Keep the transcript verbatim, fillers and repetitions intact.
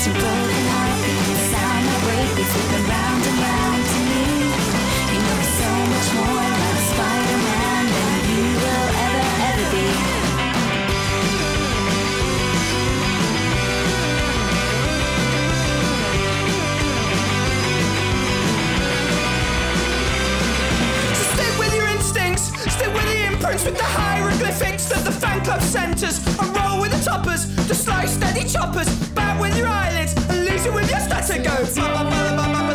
Just a broken heart beating the sound that wake me, flipping round and round to me. You know there's so much more like Spider-Man than you will ever, ever be. So stick with your instincts, stick with the imprints, with the hieroglyphics that the fan club centres, and roll with the toppers, the slow steady choppers, bat with your eyelids and lose it with your statigo.